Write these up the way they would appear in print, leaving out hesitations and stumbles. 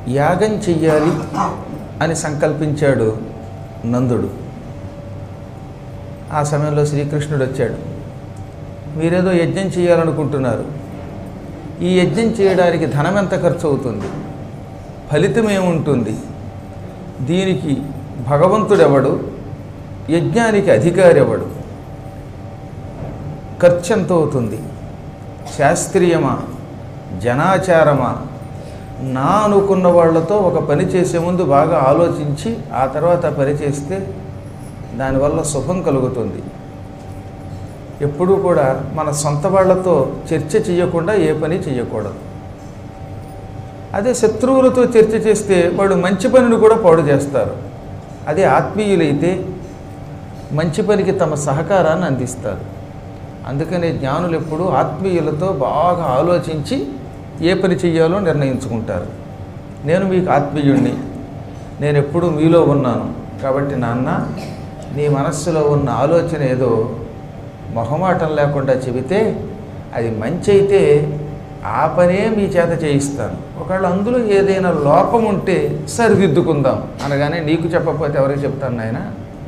యాగం చెయ్యాలి అని సంకల్పించాడు నందుడు. ఆ సమయంలో శ్రీకృష్ణుడు వచ్చాడు. మీరేదో యజ్ఞం చేయాలనుకుంటున్నారు, ఈ యజ్ఞం చేయడానికి ధనం ఎంత ఖర్చు అవుతుంది, ఫలితం ఏముంటుంది, దీనికి భగవంతుడెవడు, యజ్ఞానికి అధికారి ఎవడు, ఖర్చు ఎంత అవుతుంది, శాస్త్రీయమా జనాచారమా, నా అనుకున్న వాళ్ళతో ఒక పని చేసే ముందు బాగా ఆలోచించి ఆ తర్వాత పని చేస్తే దానివల్ల శుభం కలుగుతుంది. ఎప్పుడూ కూడా మన సొంత వాళ్ళతో చర్చ చేయకుండా ఏ పని చేయకూడదు. అదే శత్రువులతో చర్చ చేస్తే వాళ్ళు మంచి పనిని కూడా పాడు చేస్తారు. అదే ఆత్మీయులైతే మంచి పనికి తమ సహకారాన్ని అందిస్తారు. అందుకనే జ్ఞానులు ఎప్పుడూ ఆత్మీయులతో బాగా ఆలోచించి ఏ పని చెయ్యాలో నిర్ణయించుకుంటారు. నేను మీకు ఆత్మీయుణ్ణి, నేను ఎప్పుడూ మీలో ఉన్నాను కాబట్టి నాన్న నీ మనస్సులో ఉన్న ఆలోచన ఏదో మొహమాటం లేకుండా చెబితే అది మంచి అయితే ఆ పనే మీ చేత చేయిస్తాను. ఒకవేళ అందులో ఏదైనా లోపం ఉంటే సరిదిద్దుకుందాం అనగానే నీకు చెప్పకపోతే ఎవరికి చెప్తాను నాయన,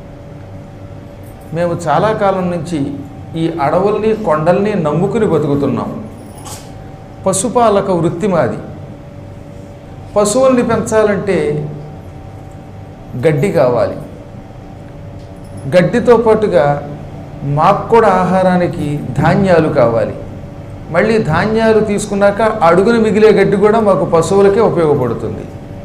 మేము చాలా కాలం నుంచి ఈ అడవుల్ని కొండల్ని నమ్ముకుని బతుకుతున్నాం. పశుపాలక వృత్తి మాది. పశువుల్ని పెంచాలంటే గడ్డి కావాలి, గడ్డితో పాటుగా మాకు కూడా ఆహారానికి ధాన్యాలు కావాలి. మళ్ళీ ధాన్యాలు తీసుకున్నాక అడుగున మిగిలే గడ్డి కూడా మాకు పశువులకే ఉపయోగపడుతుంది.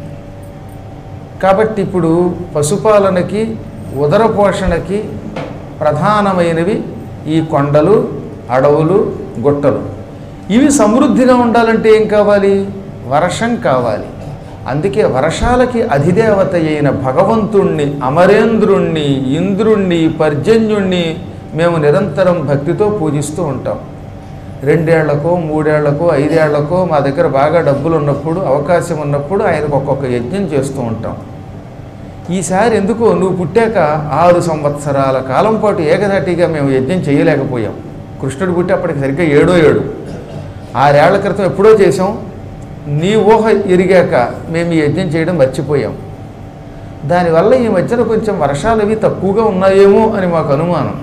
కాబట్టి ఇప్పుడు పశుపాలనకి ఉదర పోషణకి ప్రధానమైనవి ఈ కొండలు, అడవులు, గుట్టలు. ఇవి సమృద్ధిగా ఉండాలంటే ఏం కావాలి? వర్షం కావాలి. అందుకే వర్షాలకి అధిదేవత అయిన భగవంతుణ్ణి, అమరేంద్రుణ్ణి, ఇంద్రుణ్ణి, పర్జన్యుణ్ణి మేము నిరంతరం భక్తితో పూజిస్తూ ఉంటాం. 2 ఏళ్లకో 3 ఏళ్లకో 5 ఏళ్లకో మా దగ్గర బాగా డబ్బులు ఉన్నప్పుడు, అవకాశం ఉన్నప్పుడు ఆయనకు ఒక్కొక్క యజ్ఞం చేస్తూ ఉంటాం. ఈసారి ఎందుకో నువ్వు పుట్టాక 6 సంవత్సరాల కాలం పాటు ఏకధాటిగా మేము యజ్ఞం చేయలేకపోయాం. కృష్ణుడు పుట్టి అప్పటికి సరిగ్గా 7 ఏడు, 6 ఏళ్ల క్రితం ఎప్పుడో చేసాం. నీ ఊహ ఎరిగాక మేము ఈ యజ్ఞం చేయడం మర్చిపోయాం. దానివల్ల ఈ మధ్యన కొంచెం వర్షాలు అవి తక్కువగా ఉన్నాయేమో అని మాకు అనుమానం.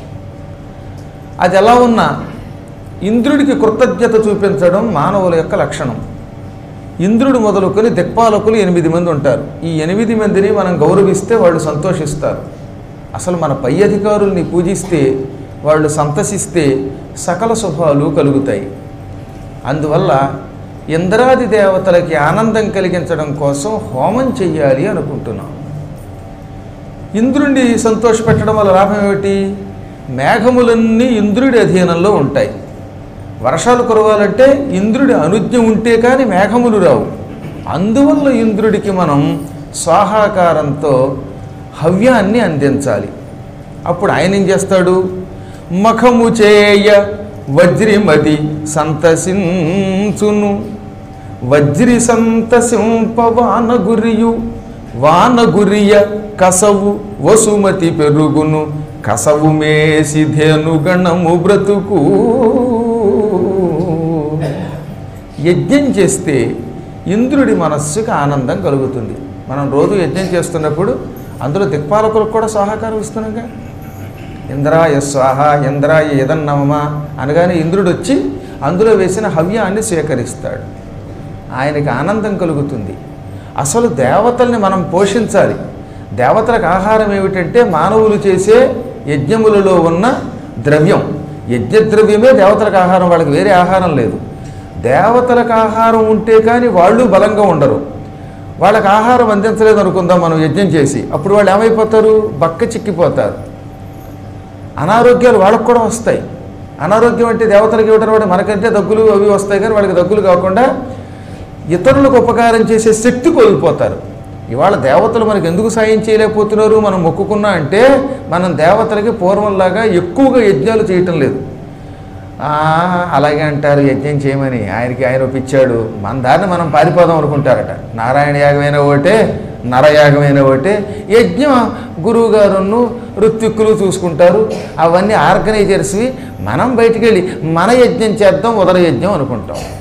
అది ఎలా ఉన్నా ఇంద్రుడికి కృతజ్ఞత చూపించడం మానవుల యొక్క లక్షణం. ఇంద్రుడు మొదలుకొని దిక్పాలకులు 8 మంది ఉంటారు. ఈ 8 మందిని మనం గౌరవిస్తే వాళ్ళు సంతోషిస్తారు. అసలు మన పై అధికారుల్ని పూజిస్తే, వాళ్ళు సంతసిస్తే సకల శుభాలు కలుగుతాయి. అందువల్ల ఇంద్రాది దేవతలకి ఆనందం కలిగించడం కోసం హోమం చెయ్యాలి అనుకుంటున్నాం. ఇంద్రుడిని సంతోషపెట్టడం వల్ల లాభం ఏమిటి? మేఘములన్నీ ఇంద్రుడి అధీనంలో ఉంటాయి. వర్షాలు కురవాలంటే ఇంద్రుడి అనుజ్ఞ ఉంటే కానీ మేఘములు రావు. అందువల్ల ఇంద్రుడికి మనం స్వాహాకారంతో హవ్యాన్ని అందించాలి. అప్పుడు ఆయన ఏం చేస్తాడు? మఖము చేయ వజ్రిమది సంతసించును, వజ్రి సంతసింప వానగురియు, వానగురియ కసవు వసుమతి పెరుగును, కసవు మేసి ధేనుగణము బ్రతుకు. యజ్ఞం చేస్తే ఇంద్రుడి మనస్సుకి ఆనందం కలుగుతుంది. మనం రోజు యజ్ఞం చేస్తున్నప్పుడు అందులో దిక్పాలకులకు కూడా సహకారం ఇస్తున్నాగా. ఇంద్రాయ స్వాహ, ఇంద్రాయ యదన్నమ అనగానే ఇంద్రుడు వచ్చి అందులో వేసిన హవ్యాన్ని స్వీకరిస్తాడు. ఆయనకి ఆనందం కలుగుతుంది. అసలు దేవతల్ని మనం పోషించాలి. దేవతలకు ఆహారం ఏమిటంటే మానవులు చేసే యజ్ఞములలో ఉన్న ద్రవ్యం. యజ్ఞద్రవ్యమే దేవతలకు ఆహారం, వాళ్ళకి వేరే ఆహారం లేదు. దేవతలకు ఆహారం ఉంటే కానీ వాళ్ళు బలంగా ఉండరు. వాళ్ళకి ఆహారం అందించలేదు అనుకుందాం మనం యజ్ఞం చేసి, అప్పుడు వాళ్ళు ఏమైపోతారు? బక్క చిక్కిపోతారు. అనారోగ్యాలు వాళ్ళకు కూడా వస్తాయి. అనారోగ్యం అంటే దేవతలకు ఇవ్వడం వాడు మనకంటే దగ్గులు అవి వస్తాయి, కానీ వాళ్ళకి దగ్గులు కాకుండా ఇతరులకు ఉపకారం చేసే శక్తి కోల్పోతారు. ఇవాళ దేవతలు మనకు ఎందుకు సాయం చేయలేకపోతున్నారు? మనం మొక్కుకున్నా అంటే మనం దేవతలకి పూర్వంలాగా ఎక్కువగా యజ్ఞాలు చేయటం లేదు. అలాగే అంటారు యజ్ఞం చేయమని, ఆయన ఒప్పించాడు, మన దారిని మనం పారిపోదాం అనుకుంటారట. నారాయణ యాగమైన ఒకటే, నరయాగమైన ఒకటే. యజ్ఞం గురువు గారును ఋత్విక్కులు చూసుకుంటారు, అవన్నీ ఆర్గనైజర్స్వి. మనం బయటికి వెళ్ళి మన యజ్ఞం చేద్దాం, ఉదర యజ్ఞం అనుకుంటాం.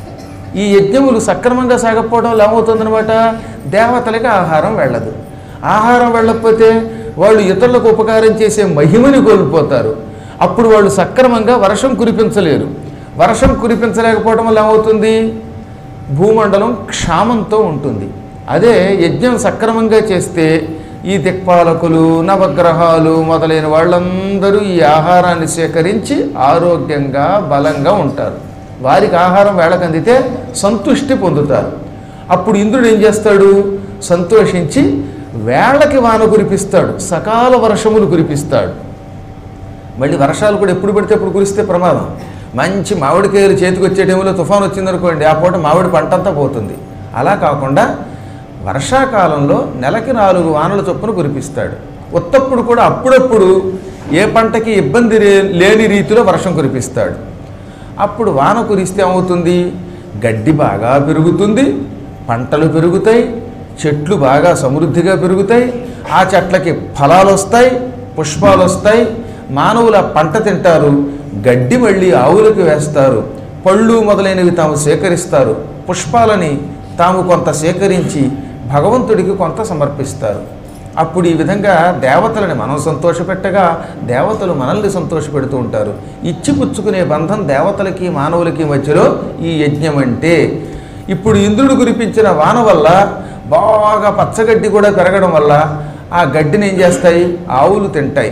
ఈ యజ్ఞములు సక్రమంగా సాగకపోవడం వల్ల ఏమవుతుందనమాట, దేవతలకి ఆహారం వెళ్ళదు. ఆహారం వెళ్ళకపోతే వాళ్ళు ఇతరులకు ఉపకారం చేసే మహిమని కోల్పోతారు. అప్పుడు వాళ్ళు సక్రమంగా వర్షం కురిపించలేరు. వర్షం కురిపించలేకపోవడం వల్ల ఏమవుతుంది, భూమండలం క్షామంతో ఉంటుంది. అదే యజ్ఞం సక్రమంగా చేస్తే ఈ దిక్పాలకులు, నవగ్రహాలు మొదలైన వాళ్ళందరూ ఈ ఆహారాన్ని సేకరించి ఆరోగ్యంగా బలంగా ఉంటారు. వారికి ఆహారం వేళకు అందితే సంతుష్టి పొందుతారు. అప్పుడు ఇంద్రుడు ఏం చేస్తాడు, సంతోషించి వేళకి వాన కురిపిస్తాడు, సకాల వర్షములు కురిపిస్తాడు. మళ్ళీ వర్షాలు కూడా ఎప్పుడు పడితే అప్పుడు కురిస్తే ప్రమాదం. మంచి మామిడికాయలు చేతికి వచ్చే టైంలో తుఫాను వచ్చిందనుకోండి, ఆ పూట మామిడి పంటంతా పోతుంది. అలా కాకుండా వర్షాకాలంలో నెలకి 4 వానల చొప్పున కురిపిస్తాడు. ఉత్తప్పుడు కూడా అప్పుడప్పుడు ఏ పంటకి ఇబ్బంది లేని రీతిలో వర్షం కురిపిస్తాడు. అప్పుడు వాన కురిస్తే ఏమవుతుంది, గడ్డి బాగా పెరుగుతుంది, పంటలు పెరుగుతాయి, చెట్లు బాగా సమృద్ధిగా పెరుగుతాయి, ఆ చెట్లకి ఫలాలు వస్తాయి, పుష్పాలు వస్తాయి, మానవుల పంట తింటారు, గడ్డి మళ్ళీ ఆవులకు వేస్తారు, పళ్ళు మొదలైనవి తాము సేకరిస్తారు, పుష్పాలని తాము కొంత సేకరించి భగవంతుడికి కొంత సమర్పిస్తారు. అప్పుడు ఈ విధంగా దేవతలని మనం సంతోషపెట్టగా దేవతలు మనల్ని సంతోషపెడుతూ ఉంటారు. ఇచ్చిపుచ్చుకునే బంధం దేవతలకి మానవులకి మధ్యలో ఈ యజ్ఞం అంటే. ఇప్పుడు ఇంద్రుడు కురిపించిన వాన వల్ల బాగా పచ్చగడ్డి కూడా పెరగడం వల్ల ఆ గడ్డిని ఏం చేస్తాయి, ఆవులు తింటాయి.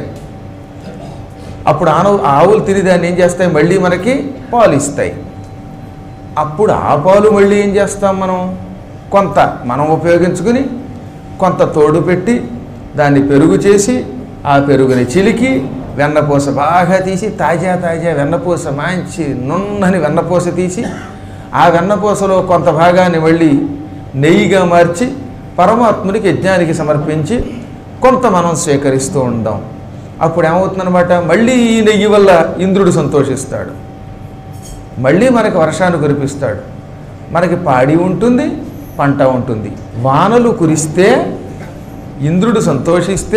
అప్పుడు ఆవులు తిని దాన్ని ఏం చేస్తాయి, మళ్ళీ మనకి పాలు ఇస్తాయి. అప్పుడు ఆ పాలు మళ్ళీ ఏం చేస్తాం, కొంత మనం ఉపయోగించుకుని కొంత తోడు పెట్టి దాన్ని పెరుగు చేసి ఆ పెరుగుని చిలికి వెన్నపూస బాగా తీసి తాజా వెన్నపూస మంచి నున్నని వెన్నపూస తీసి ఆ వెన్నపూసలో కొంత భాగాన్ని మళ్ళీ నెయ్యిగా మార్చి పరమాత్మునికి యజ్ఞానికి సమర్పించి కొంత మనం స్వీకరిస్తూ ఉంటాం. అప్పుడు ఏమవుతుందన్నమాట, మళ్ళీ ఈ నెయ్యి వల్ల ఇంద్రుడు సంతోషిస్తాడు, మళ్ళీ మనకి వర్షాన్ని కురిపిస్తాడు, మనకి పాడి ఉంటుంది, పంట ఉంటుంది. వానలు కురిస్తే ఇంద్రుడు సంతోషిస్తే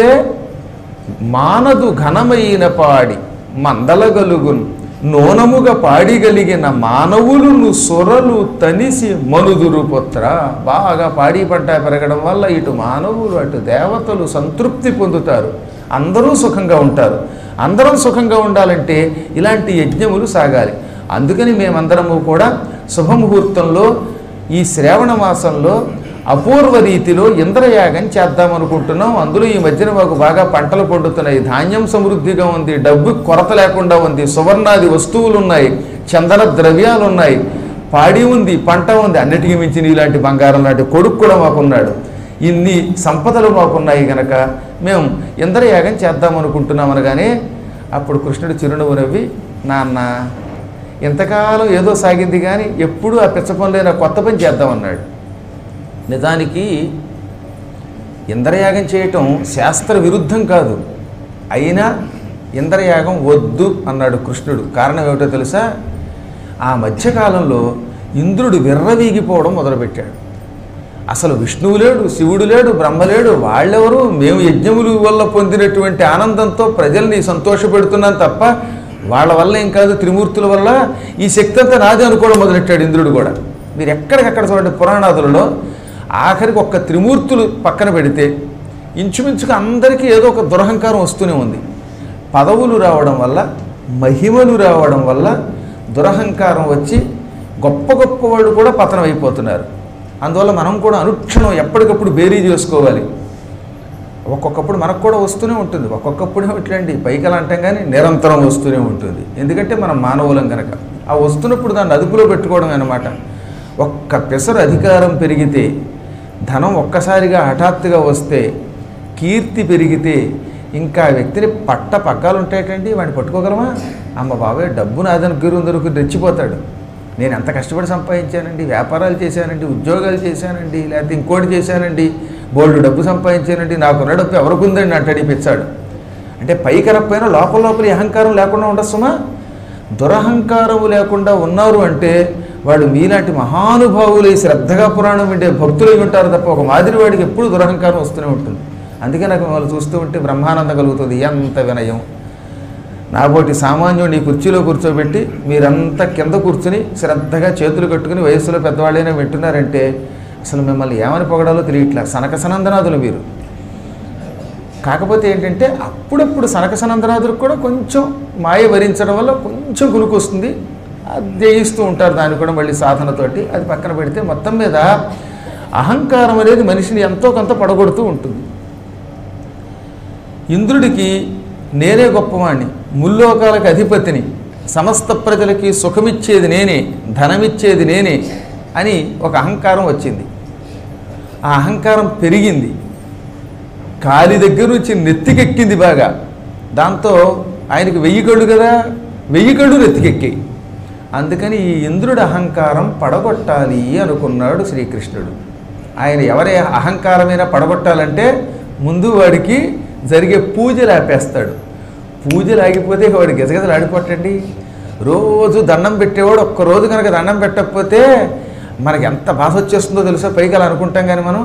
మానదు ఘనమైన పాడి మందలగలుగును నోనముగా పాడిగలిగిన మానవులును సొరలు తనిసి మనుదురు పుత్ర. బాగా పాడి పంట పెరగడం వల్ల ఇటు మానవులు అటు దేవతలు సంతృప్తి పొందుతారు, అందరూ సుఖంగా ఉంటారు. అందరం సుఖంగా ఉండాలంటే ఇలాంటి యజ్ఞములు సాగాలి. అందుకని మేమందరము కూడా శుభముహూర్తంలో ఈ శ్రావణ మాసంలో అపూర్వ రీతిలో ఇంద్రయాగం చేద్దామనుకుంటున్నాం. అందులో ఈ మధ్యన మాకు బాగా పంటలు పండుతున్నాయి, ధాన్యం సమృద్ధిగా ఉంది, డబ్బు కొరత లేకుండా ఉంది, సువర్ణాది వస్తువులు ఉన్నాయి, చందన ద్రవ్యాలు ఉన్నాయి, పాడి ఉంది, పంట ఉంది, అన్నిటికీ మించి ఇలాంటి బంగారం లాంటి కొడుకు కూడా మాకున్నాడు. ఇన్ని సంపదలు మాకున్నాయి కనుక మేము ఇంద్రయాగం చేద్దామనుకుంటున్నాం అనగానే అప్పుడు కృష్ణుడు చిరునవ్వు నవ్వి, నాన్న ఇంతకాలం ఏదో సాగింది కానీ ఎప్పుడూ ఆ పిచ్చ పనులైన కొత్త పని చేద్దామన్నాడు. నిజానికి ఇంద్రయాగం చేయటం శాస్త్ర విరుద్ధం కాదు, అయినా ఇంద్రయాగం వద్దు అన్నాడు కృష్ణుడు. కారణం ఏమిటో తెలుసా, ఆ మధ్యకాలంలో ఇంద్రుడు విర్రవీగిపోవడం మొదలుపెట్టాడు. అసలు విష్ణువు లేడు, శివుడు లేడు, బ్రహ్మ లేడు, వాళ్ళెవరు, మేము యజ్ఞముల వల్ల పొందినటువంటి ఆనందంతో ప్రజల్ని సంతోషపెడుతున్నాం తప్ప వాళ్ళ వల్ల ఏం కాదు, త్రిమూర్తుల వల్ల ఈ శక్తి అంతా నాదే అనుకోవడం మొదలెట్టాడు ఇంద్రుడు కూడా. మీరు ఎక్కడికక్కడ చూడండి, పురాణాదులలో ఆఖరికి ఒక్క త్రిమూర్తులు పక్కన పెడితే ఇంచుమించుగా అందరికీ ఏదో ఒక దురహంకారం వస్తూనే ఉంది. పదవులు రావడం వల్ల, మహిమలు రావడం వల్ల దురహంకారం వచ్చి గొప్ప గొప్ప వాళ్ళు కూడా పతనం అయిపోతున్నారు. అందువల్ల మనం కూడా అనుక్షణం ఎప్పటికప్పుడు బేరీ చేసుకోవాలి. ఒక్కొక్కప్పుడు మనకు కూడా వస్తూనే ఉంటుంది, ఒక్కొక్కప్పుడు ఇట్లాంటి పైకలు అంటాం కానీ నిరంతరం వస్తూనే ఉంటుంది. ఎందుకంటే మనం మానవులం కనుక ఆ వస్తున్నప్పుడు దాన్ని అదుపులో పెట్టుకోవడం అన్నమాట. ఒక్క పెసరు అధికారం పెరిగితే, ధనం ఒక్కసారిగా హఠాత్తుగా వస్తే, కీర్తి పెరిగితే ఇంకా వ్యక్తిని పగ్గాలు ఉంటాయటండి, వాడిని పట్టుకోగలమా? అమ్మ బాబాయ్ డబ్బు నాదని దొరికి రెచ్చిపోతాడు. నేను ఎంత కష్టపడి సంపాదించానండి, వ్యాపారాలు చేశానండి, ఉద్యోగాలు చేశానండి, లేకపోతే ఇంకోటి చేశానండి, బోల్డ్ డబ్బు సంపాదించానండి, నాకున్న డబ్బు ఎవరికి ఉందండి అంటాడు పిచ్చాడు. అంటే పైకి రప్పైనా లోపల అహంకారం లేకుండా ఉండొస్తుమా? దురహంకారము లేకుండా ఉన్నారు అంటే వాళ్ళు మీలాంటి మహానుభావులు శ్రద్ధగా పురాణం వింటే భక్తులు ఉంటారు తప్ప ఒక మాదిరి వాడికి ఎప్పుడు దురహంకారం వస్తూనే ఉంటుంది. అందుకే నాకు మిమ్మల్ని చూస్తూ ఉంటే బ్రహ్మానందం కలుగుతుంది. ఎంత వినయం, నాబోటి సామాన్యుడు ఈ కుర్చీలో కూర్చోబెట్టి మీరంతా కింద కూర్చుని శ్రద్ధగా చేతులు కట్టుకుని వయస్సులో పెద్దవాళ్ళైనా వింటున్నారంటే అసలు మిమ్మల్ని ఏమని పొగడాలో తెలియట్లా. సనక సనందనాథులు మీరు. కాకపోతే ఏంటంటే అప్పుడప్పుడు సనక సనందనాథులకు కూడా కొంచెం మాయ భరించడం వల్ల కొంచెం కునుకు వస్తుంది, అది జయిస్తూ ఉంటారు. దాన్ని కూడా మళ్ళీ సాధనతోటి అది పక్కన పెడితే మొత్తం మీద అహంకారం అనేది మనిషిని ఎంతో కొంత పడగొడుతూ ఉంటుంది. ఇంద్రుడికి నేనే గొప్పవాణ్ణి, ముల్లోకాలకు అధిపతిని, సమస్త ప్రజలకి సుఖమిచ్చేది నేనే, ధనమిచ్చేది నేనే అని ఒక అహంకారం వచ్చింది. ఆ అహంకారం పెరిగింది, కాలి దగ్గర నుంచి నెత్తికెక్కింది బాగా. దాంతో ఆయనకి 1000 కళ్ళు కదా, 1000 కళ్ళు నెత్తికెక్కాయి. అందుకని ఈ ఇంద్రుడి అహంకారం పడగొట్టాలి అనుకున్నాడు శ్రీకృష్ణుడు. ఆయన ఎవరి అహంకారమైనా పడగొట్టాలంటే ముందు వాడికి జరిగే పూజలు ఆపేస్తాడు. పూజలు ఆగిపోతే వాడు గజగజలు ఆడిపోటండి. రోజు దండం పెట్టేవాడు ఒక్కరోజు కనుక దండం పెట్టకపోతే మనకి ఎంత బాధ వచ్చేస్తుందో తెలుసా. పైకి అలా అనుకుంటాం, కానీ మనం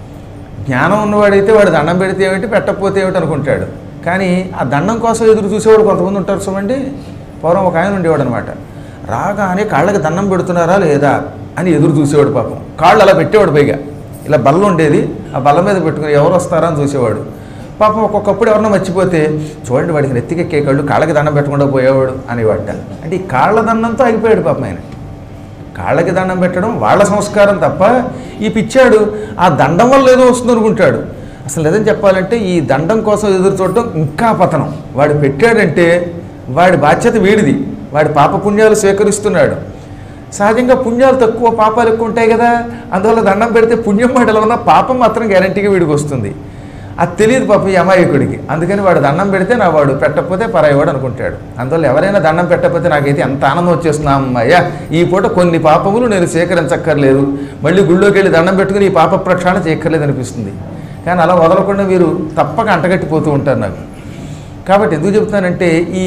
జ్ఞానం ఉన్నవాడైతే వాడు దండం పెడితే ఏమిటి, పెట్టకపోతే ఏమిటి అనుకుంటాడు. కానీ ఆ దండం కోసం ఎదురు చూసేవాడు కొంతమంది ఉంటారు. చూడండి, పూర్వం ఒక ఆయన ఉండేవాడు అనమాట. రాగానే కాళ్ళకి దండం పెడుతున్నారా లేదా అని ఎదురు చూసేవాడు. పాపం కాళ్ళు అలా పెట్టేవాడు, పైగా ఇలా బల్ల ఉండేది, ఆ బల్ల మీద పెట్టుకుని ఎవరు వస్తారా అని చూసేవాడు. పాపం ఒక్కొక్కప్పుడు ఎవరన్నా మర్చిపోతే చూడండి వాడికి నెత్తికెక్కే కళ్ళు, కాళ్ళకి దండం పెట్టకుండా పోయేవాడు అనేవాట. అంటే ఈ కాళ్ళ దండంతో ఆగిపోయాడు పాపం ఆయన. కాళ్ళకి దండం పెట్టడం వాళ్ళ సంస్కారం తప్ప ఈ పిచ్చాడు ఆ దండం వల్ల ఏదో వస్తుంది అనుకుంటాడు. అసలు నిజం చెప్పాలంటే ఈ దండం కోసం ఎదురు చూడటం ఇంకా పతనం. వాడు పెట్టాడంటే వాడి బాధ్యత వీడిది, వాడి పాపపుణ్యాలు స్వీకరిస్తున్నాడు. సహజంగా పుణ్యాలు తక్కువ, పాపాలు ఎక్కువ ఉంటాయి కదా. అందువల్ల దండం పెడితే పుణ్యం వాడిలో ఉన్న పాపం మాత్రం గ్యారంటీగా వీడికి వస్తుంది. అది తెలియదు పాపం ఈ అమాయకుడికి. అందుకని వాడు దండం పెడితే నా వాడు, పెట్టకపోతే పరాయవాడు అనుకుంటాడు. అందువల్ల ఎవరైనా దండం పెట్టకపోతే నాకైతే ఎంత ఆనందం వచ్చేస్తున్నా, అమ్మయ్యా ఈ పూట కొన్ని పాపములు నేను స్వీకరించక్కర్లేదు, మళ్ళీ గుళ్ళోకి వెళ్ళి దండం పెట్టుకుని ఈ పాప ప్రక్షాళన చేయక్కర్లేదు అనిపిస్తుంది. కానీ అలా వదలకుండా మీరు తప్పక అంటగట్టిపోతూ ఉంటారు నాకు. కాబట్టి ఎందుకు చెప్తానంటే ఈ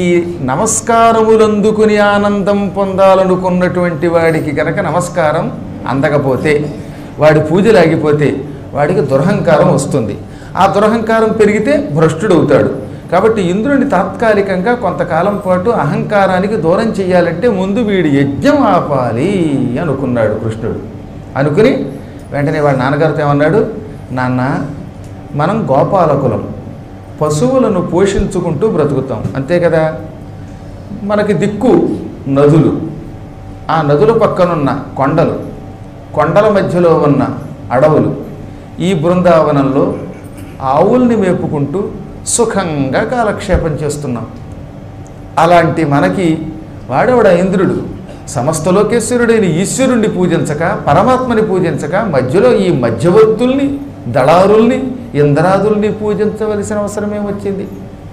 నమస్కారములందుకుని ఆనందం పొందాలనుకున్నటువంటి వాడికి కనుక నమస్కారం అందకపోతే, వాడి పూజలు ఆగిపోతే వాడికి దురహంకారం వస్తుంది. ఆ దురహంకారం పెరిగితే భ్రష్టుడవుతాడు. కాబట్టి ఇంద్రుని తాత్కాలికంగా కొంతకాలం పాటు అహంకారానికి దూరం చెయ్యాలంటే ముందు వీడి యజ్ఞం ఆపాలి అనుకున్నాడు కృష్ణుడు. అనుకుని వెంటనే వాడి నాన్నగారితో ఏమన్నాడు, నాన్న మనం గోపాలకులం, పశువులను పోషించుకుంటూ బ్రతుకుతాం అంతే కదా. మనకి దిక్కు నదులు, ఆ నదుల పక్కనున్న కొండలు, కొండల మధ్యలో ఉన్న అడవులు, ఈ బృందావనంలో ఆవుల్ని మేపుకుంటూ సుఖంగా కాలక్షేపం చేస్తున్నాం. అలాంటి మనకి వాడేవాడ ఇంద్రుడు సమస్త లోకేశ్వరుడైన ఈశ్వరుణ్ణి పూజించక, పరమాత్మని పూజించక, మధ్యలో ఈ మధ్యవర్తుల్ని, దళారుల్ని, ఇంద్రాదుల్ని పూజించవలసిన అవసరమే వచ్చింది.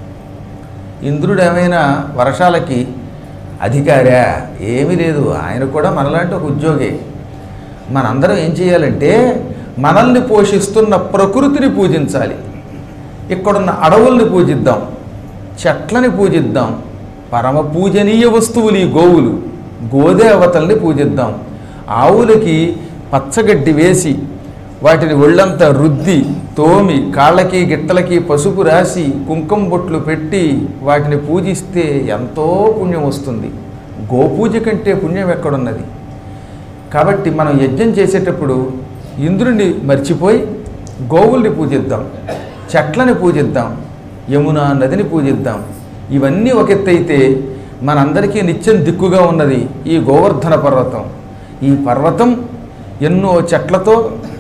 ఇంద్రుడు ఏమైనా వర్షాలకి అధికారా? ఏమీ లేదు. ఆయన కూడా మనలాంటి ఒక ఉద్యోగి. మనందరం ఏం చేయాలంటే మనల్ని పోషిస్తున్న ప్రకృతిని పూజించాలి. ఇక్కడున్న అడవుల్ని పూజిద్దాం, చెట్లని పూజిద్దాం, పరమ పూజనీయ వస్తువులు ఈ గోవులు, గోదేవతల్ని పూజిద్దాం. ఆవులకి పచ్చగడ్డి వేసి వాటిని ఒళ్ళంతా రుద్ది తోమి కాళ్ళకి గిట్టలకి పసుపు రాసి కుంకుమ బొట్లు పెట్టి వాటిని పూజిస్తే ఎంతో పుణ్యం వస్తుంది. గోపూజ కంటే పుణ్యం ఎక్కడున్నది? కాబట్టి మనం యజ్ఞం చేసేటప్పుడు ఇంద్రుణ్ణి మర్చిపోయి గోవుల్ని పూజిద్దాం, చెట్లని పూజిద్దాం, యమునా నదిని పూజిద్దాం. ఇవన్నీ ఒక ఎత్తైతే మనందరికీ నిత్యం దిక్కుగా ఉన్నది ఈ గోవర్ధన పర్వతం. ఈ పర్వతం ఎన్నో చెట్లతో,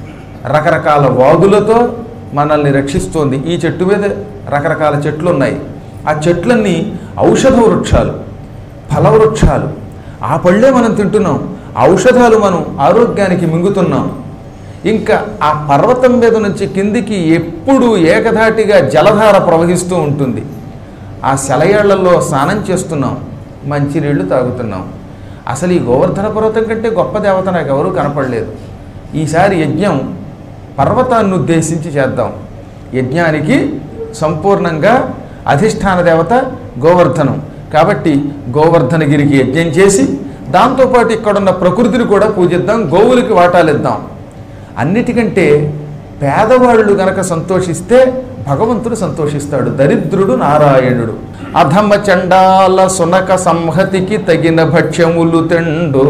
రకరకాల వాగులతో మనల్ని రక్షిస్తోంది. ఈ చెట్టు మీద రకరకాల చెట్లు ఉన్నాయి. ఆ చెట్లన్నీ ఔషధ వృక్షాలు, ఫలవృక్షాలు. ఆ పళ్ళే మనం తింటున్నాం, ఔషధాలు మనం ఆరోగ్యానికి మింగుతున్నాం. ఇంకా ఆ పర్వతం మీద నుంచి కిందికి ఎప్పుడూ ఏకధాటిగా జలధార ప్రవహిస్తూ ఉంటుంది. ఆ సెలయేళ్లలో స్నానం చేస్తున్నాం, మంచినీళ్లు తాగుతున్నాం. అసలు ఈ గోవర్ధన పర్వతం కంటే గొప్ప దేవత నాకు ఎవరూ కనపడలేదు. ఈసారి యజ్ఞం పర్వతాన్ని ఉద్దేశించి చేద్దాం. యజ్ఞానికి సంపూర్ణంగా అధిష్టాన దేవత గోవర్ధనం కాబట్టి గోవర్ధనగిరికి యజ్ఞం చేసి దాంతోపాటు ఇక్కడున్న ప్రకృతిని కూడా పూజిద్దాం, గోవులకి వాటాలిద్దాం. అన్నిటికంటే పేదవాళ్ళు గనక సంతోషిస్తే భగవంతుడు సంతోషిస్తాడు. దరిద్రుడు నారాయణుడు. అధమ చండాల సునక సంహతికి తగిన భక్ష్యములు తెండు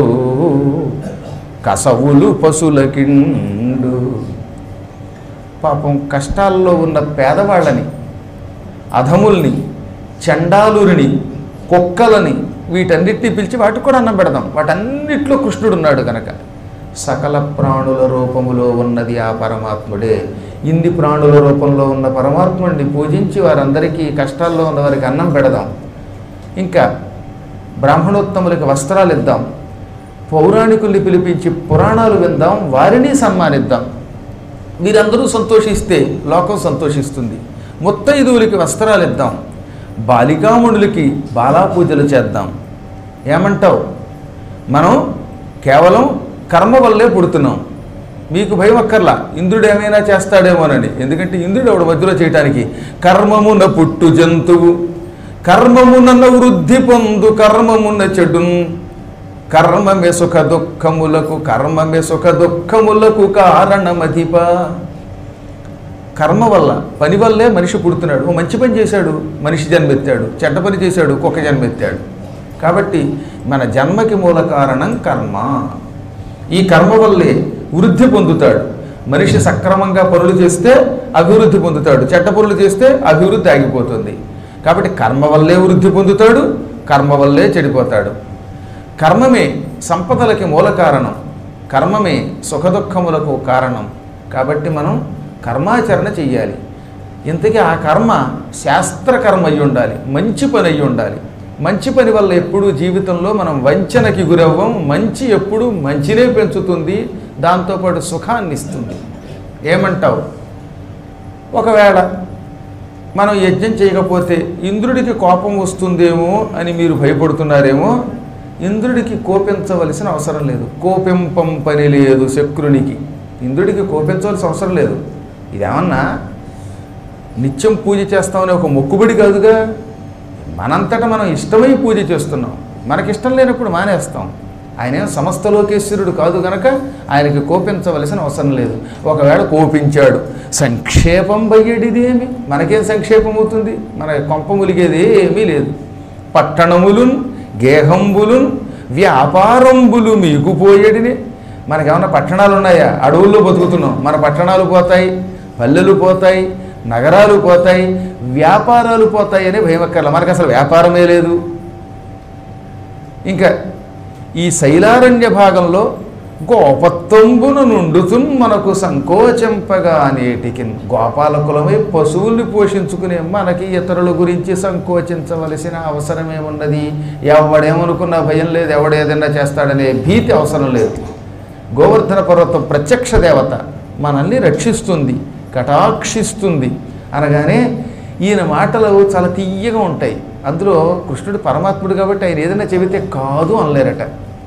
కసవులు పశులకిండు. పాపం కష్టాల్లో ఉన్న పేదవాళ్ళని, అధముల్ని, చండాలురిని, కుక్కలని వీటన్నిటిని పిలిచి వాటికి కూడా అన్నం పెడదాం. వాటన్నిటిలో కృష్ణుడు ఉన్నాడు కనుక సకల ప్రాణుల రూపములో ఉన్నది ఆ పరమాత్ముడే. ఇన్ని ప్రాణుల రూపంలో ఉన్న పరమాత్ముడిని పూజించి వారందరికీ కష్టాల్లో ఉన్న వారికి అన్నం పెడదాం. ఇంకా బ్రాహ్మణోత్తములకి వస్త్రాలు ఇద్దాం. పౌరాణికుల్ని పిలిపించి పురాణాలు విందాం, వారిని సన్మానిద్దాం. వీరందరూ సంతోషిస్తే లోకం సంతోషిస్తుంది. ముత్తైదువులకి వస్త్రాలు ఇద్దాం. బాలికామునులకి బాలాపూజలు చేద్దాం. ఏమంటావు? మనం కేవలం కర్మ వల్లే పుడుతున్నాం. మీకు భయం అక్కర్లా ఇంద్రుడు ఏమైనా చేస్తాడేమోనని. ఎందుకంటే ఇంద్రుడు ఎవడు మధ్యలో చేయటానికి? కర్మమున పుట్టు జంతువు కర్మమున వృద్ధి పొందు కర్మమున చెడున్ కర్మమే సుఖ దుఃఖములకు కారణమధిప. కర్మ వల్ల, పని వల్లే మనిషి పుడుతున్నాడు. ఓ మంచి పని చేశాడు, మనిషి జన్మెత్తాడు. చెడ్డ పని చేశాడు, కుక్క జన్మెత్తాడు. కాబట్టి మన జన్మకి మూల కారణం కర్మ. ఈ కర్మ వల్లే వృద్ధి పొందుతాడు. మనిషి సక్రమంగా పనులు చేస్తే అభివృద్ధి పొందుతాడు, చెడ్డ పనులు చేస్తే అభివృద్ధి ఆగిపోతుంది. కాబట్టి కర్మ వల్లే వృద్ధి పొందుతాడు, కర్మ వల్లే చెడిపోతాడు. కర్మమే సంపదలకి మూల కారణం, కర్మమే సుఖదుఖములకు కారణం. కాబట్టి మనం కర్మాచరణ చెయ్యాలి. ఇంతకీ ఆ కర్మ శాస్త్రకర్మ అయి ఉండాలి, మంచి పని అయి ఉండాలి. మంచి పని వల్ల ఎప్పుడూ జీవితంలో మనం వంచనకి గురవ్వం. మంచి ఎప్పుడు మంచినే పెంచుతుంది, దాంతోపాటు సుఖాన్ని ఇస్తుంది. ఏమంటావు? ఒకవేళ మనం యజ్ఞం చేయకపోతే ఇంద్రుడికి కోపం వస్తుందేమో అని మీరు భయపడుతున్నారేమో. ఇంద్రుడికి కోపించవలసిన అవసరం లేదు. కోపింపం పని లేదు శక్రునికి. ఇంద్రుడికి కోపించవలసిన అవసరం లేదు. ఇదేమన్నా నిత్యం పూజ చేస్తామని ఒక మొక్కుబడి కాదుగా. మనంతటా మనం ఇష్టమై పూజ చేస్తున్నాం. మనకిష్టం లేనప్పుడు మానేస్తాం. ఆయన సమస్త లోకేశ్వరుడు కాదు గనక ఆయనకి కోపించవలసిన అవసరం లేదు. ఒకవేళ కోపించాడు, సంక్షేపం బయ్యడిదేమి? మనకేం సంక్షేపం అవుతుంది? మన కొంప ములిగేది ఏమీ లేదు. పట్టణములున్ గేహంబులున్ వ్యాపారంబులు మీకు పోయేడిని. మనకేమన్నా పట్టణాలు ఉన్నాయా? అడవుల్లో బతుకుతున్నాం. మన పట్టణాలు పోతాయి, పల్లెలు పోతాయి, నగరాలు పోతాయి, వ్యాపారాలు పోతాయి అనే భయం అక్కర్లా. మనకు అసలు వ్యాపారమే లేదు. ఇంకా ఈ శైలారణ్య భాగంలో గోపత్వంబున నుండుతున్ మనకు సంకోచింపగా నేటికి. గోపాలకులమై పశువుల్ని పోషించుకునే మనకి ఇతరుల గురించి సంకోచించవలసిన అవసరమేమున్నది? ఎవడేమనుకున్నా భయం లేదు, ఎవడేదన్నా చేస్తాడనే భీతి అవసరం లేదు. గోవర్ధన పర్వతం ప్రత్యక్ష దేవత, మనల్ని రక్షిస్తుంది, కటాక్షిస్తుంది అనగానే ఈయన మాటలు చాలా తీయగా ఉంటాయి. అందులో కృష్ణుడు పరమాత్ముడు కాబట్టి ఆయన ఏదైనా చెబితే కాదు అనలేరట.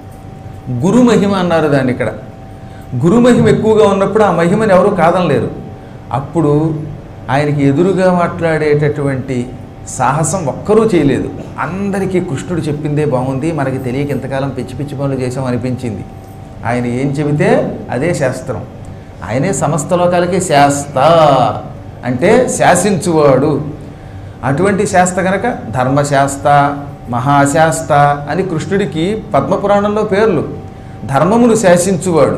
గురు మహిమ అన్నారు దాన్ని. ఇక్కడ గురు మహిమ ఎక్కువగా ఉన్నప్పుడు ఆ మహిమని ఎవరు కాదనలేరు. అప్పుడు ఆయనకి ఎదురుగా మాట్లాడేటటువంటి సాహసం ఒక్కరూ చేయలేదు. అందరికీ కృష్ణుడు చెప్పిందే బాగుంది, మనకి తెలియక ఎంతకాలం పిచ్చి పిచ్చి పనులు చేసాం అనిపించింది. ఆయన ఏం చెబితే అదే శాస్త్రం. ఆయనే సమస్త లోకాలకి శాస్త అంటే శాసించువాడు. అటువంటి శాస్త్ర కనుక ధర్మశాస్త్ర, మహాశాస్త్ర అని కృష్ణుడికి పద్మపురాణంలో పేర్లు. ధర్మమును శాసించువాడు,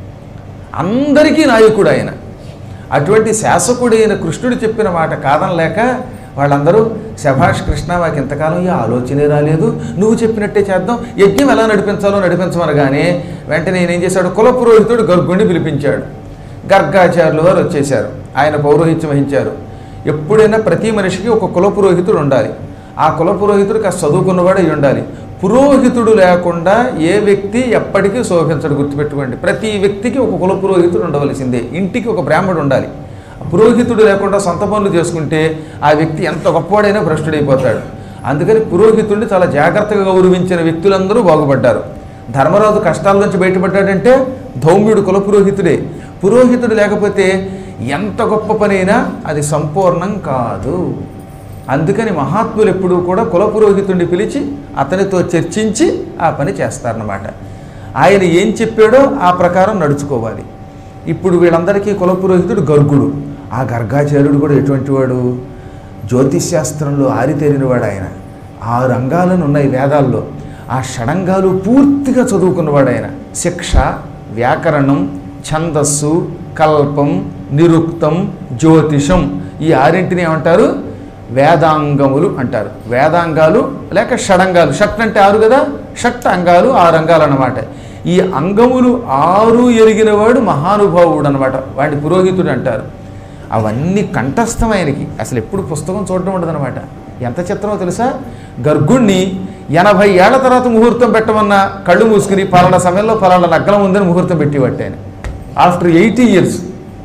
అందరికీ నాయకుడు ఆయన. అటువంటి శాసకుడైన కృష్ణుడు చెప్పిన మాట కాదనలేక వాళ్ళందరూ శభాష్ కృష్ణ, మాకు ఇంతకాలం ఈ ఆలోచనే రాలేదు, నువ్వు చెప్పినట్టే చేద్దాం, యజ్ఞం ఎలా నడిపించాలో నడిపించమనగానే వెంటనే నేనేం చేశాడు? కులపురోహితుడు గర్గుణ్ణి పిలిపించాడు. గర్గాచార్యులు వారు వచ్చేశారు. ఆయన పౌరోహిత్యం వహించారు. ఎప్పుడైనా ప్రతి మనిషికి ఒక కులపురోహితుడు ఉండాలి. ఆ కులపురోహితుడు కాస్త చదువుకున్నవాడు అయి ఉండాలి. పురోహితుడు లేకుండా ఏ వ్యక్తి ఎప్పటికీ శోభించడు. గుర్తుపెట్టుకోండి, ప్రతి వ్యక్తికి ఒక కులపురోహితుడు ఉండవలసిందే. ఇంటికి ఒక బ్రాహ్మణుడు ఉండాలి. పురోహితుడు లేకుండా సొంత పనులు చేసుకుంటే ఆ వ్యక్తి ఎంత గొప్పవాడైనా భ్రష్టుడైపోతాడు. అందుకని పురోహితుడిని చాలా జాగ్రత్తగా గౌరవించిన వ్యక్తులందరూ బాగుపడ్డారు. ధర్మరాజు కష్టాల నుంచి బయటపడ్డాడంటే ధౌమ్యుడు కులపురోహితుడే. పురోహితుడు లేకపోతే ఎంత గొప్ప పనైనా అది సంపూర్ణం కాదు. అందుకని మహాత్ములు ఎప్పుడూ కూడా కులపురోహితుడిని పిలిచి అతనితో చర్చించి ఆ పని చేస్తారన్నమాట. ఆయన ఏం చెప్పాడో ఆ ప్రకారం నడుచుకోవాలి. ఇప్పుడు వీళ్ళందరికీ కులపురోహితుడు గర్గుడు. ఆ గర్గాచార్యుడు కూడా ఎటువంటి వాడు? జ్యోతిష్శాస్త్రంలో ఆరితేరినవాడు ఆయన. 6 అంగాలను ఉన్నాయి వేదాల్లో. ఆ షడంగాలు పూర్తిగా చదువుకున్నవాడు ఆయన. శిక్ష, వ్యాకరణం, ఛందస్సు, కల్పం, నిరుక్తం, జ్యోతిషం, ఈ 6 ఏమంటారు? వేదాంగములు అంటారు. వేదాంగాలు లేక షడంగాలు. షట్ అంటే 6 కదా, షట్ అంగాలు 6 అంగాలు అన్నమాట. ఈ అంగములు 6 ఎరిగినవాడు మహానుభావుడు అనమాట. వాడిని పురోహితుడు అంటారు. అవన్నీ కంఠస్థమైనకి అసలు ఎప్పుడు పుస్తకం చూడడం ఉండదన్నమాట. ఎంత చిత్రమో తెలుసా? గర్గుణ్ణి 80 ఏళ్ల తర్వాత ముహూర్తం పెట్టమన్నా కళ్ళు మూసుకుని పలానా సమయంలో పలానా లగ్నం ఉందని ముహూర్తం పెట్టేవాటి ఆయన. After 80 years.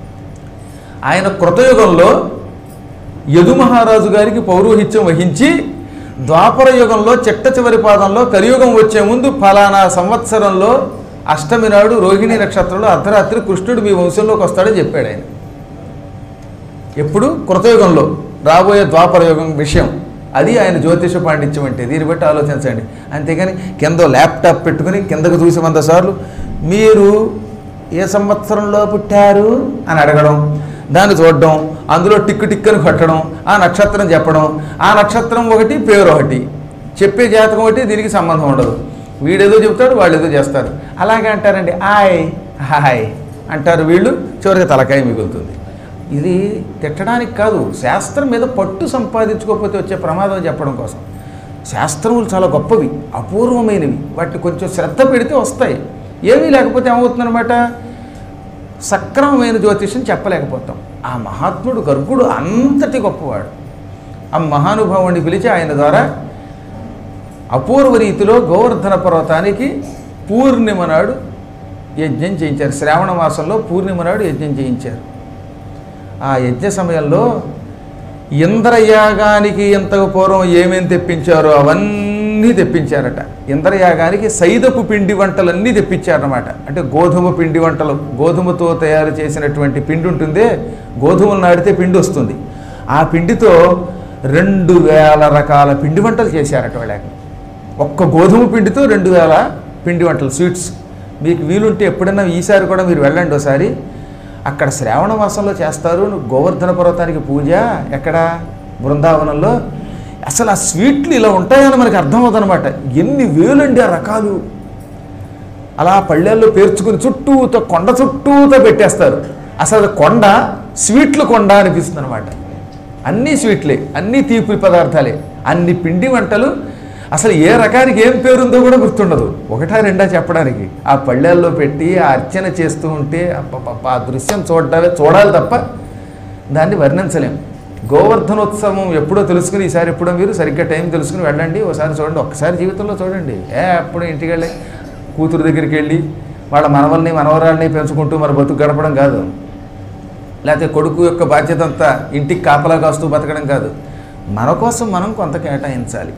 ఆయన కృతయుగంలో యదు మహారాజు గారికి పౌరోహిత్యం వహించి ద్వాపర యుగంలో చిట్ట చివరి పాదంలో కలియుగం వచ్చే ముందు ఫలానా సంవత్సరంలో అష్టమి నాడు రోహిణి నక్షత్రంలో అర్ధరాత్రి కృష్ణుడు మీ వంశంలోకి వస్తాడని చెప్పాడు ఆయన. ఎప్పుడు? కృతయుగంలో రాబోయే ద్వాపర యుగం విషయం. అది ఆయన జ్యోతిష పాండిత్యం అంటే. దీన్ని బట్టి ఆలోచించండి. అంతేగాని కింద ల్యాప్టాప్ పెట్టుకుని కిందకు చూసి 100 సార్లు మీరు ఏ సంవత్సరంలో పుట్టారు అని అడగడం, దాన్ని చూడడం, అందులో టిక్కు టిక్కని కొట్టడం, ఆ నక్షత్రం చెప్పడం, ఆ నక్షత్రం ఒకటి పేరు ఒకటి, చెప్పే జాతకం ఒకటి, దీనికి సంబంధం ఉండదు. వీడేదో చెబుతాడు, వాళ్ళు ఏదో చేస్తారు. అలాగే అంటారండి, ఆయ్ హాయ్ అంటారు వీళ్ళు, చివరికి తలకాయ మిగులుతుంది. ఇది తిట్టడానికి కాదు, శాస్త్రం మీద పట్టు సంపాదించుకోకపోతే వచ్చే ప్రమాదం చెప్పడం కోసం. శాస్త్రములు చాలా గొప్పవి, అపూర్వమైనవి. వాటిని కొంచెం శ్రద్ధ పెడితే వస్తాయి. ఏమీ లేకపోతే ఏమవుతుందన్నమాట, సక్రమమైన జ్యోతిష్యం చెప్పలేకపోతాం. ఆ మహాత్ముడు గర్గుడు అంతటి గొప్పవాడు. ఆ మహానుభావుని పిలిచి ఆయన ద్వారా అపూర్వ రీతిలో గోవర్ధన పర్వతానికి పూర్ణిమ నాడు యజ్ఞం చేయించారు. శ్రావణ మాసంలో పూర్ణిమ నాడు యజ్ఞం చేయించారు. ఆ యజ్ఞ సమయంలో ఇంద్రయాగానికి ఎంతకు పూర్వం ఏమేమి తెప్పించారో అవన్నీ తెప్పించారట. ఇంద్రయాగానికి సైదపు పిండి వంటలన్నీ తెప్పించారన్నమాట. అంటే గోధుమ పిండి వంటలు, గోధుమతో తయారు చేసినటువంటి పిండి ఉంటుందే, గోధుమలు నాడితే పిండి వస్తుంది. ఆ పిండితో 2000 రకాల పిండి వంటలు చేశారట వాళ్ళకి. ఒక్క గోధుమ పిండితో 2000 పిండి వంటలు, స్వీట్స్. మీకు వీలుంటే ఎప్పుడైనా ఈసారి కూడా మీరు వెళ్ళండి ఒకసారి. అక్కడ శ్రావణ మాసంలో చేస్తారు గోవర్ధన పర్వతానికి పూజ. ఎక్కడ? బృందావనంలో. అసలు ఆ స్వీట్లు ఇలా ఉంటాయని మనకి అర్థమవుతుందన్నమాట. ఎన్ని వేలండి ఆ రకాలు. అలా పళ్ళెల్లో పేర్చుకుని చుట్టూతో కొండ చుట్టూతో పెట్టేస్తారు. అసలు కొండ స్వీట్లు కొండ అనిపిస్తుంది అనమాట. అన్నీ స్వీట్లే, అన్నీ తీపి పదార్థాలే, అన్ని పిండి వంటలు. అసలు ఏ రకానికి ఏం పేరుందో కూడా గుర్తుండదు. 1 2 చెప్పడానికి. ఆ పళ్ళెల్లో పెట్టి ఆ అర్చన చేస్తూ ఉంటే ఆ దృశ్యం చూడాలి తప్ప దాన్ని వర్ణించలేం. గోవర్ధనోత్సవం ఎప్పుడో తెలుసుకుని ఈసారి ఎప్పుడో మీరు సరిగ్గా టైం తెలుసుకుని వెళ్ళండి, ఒకసారి చూడండి. ఒక్కసారి జీవితంలో చూడండి. అప్పుడు ఇంటికి వెళ్ళి కూతురు దగ్గరికి వెళ్ళి వాళ్ళ మనవల్ని మనవరాల్ని పెంచుకుంటూ మరి బతుకు గడపడం కాదు. లేకపోతే కొడుకు యొక్క బాధ్యత అంతా ఇంటికి కాపలా కాస్తూ బతకడం కాదు. మన కోసం మనం కొంత కేటాయించాలి.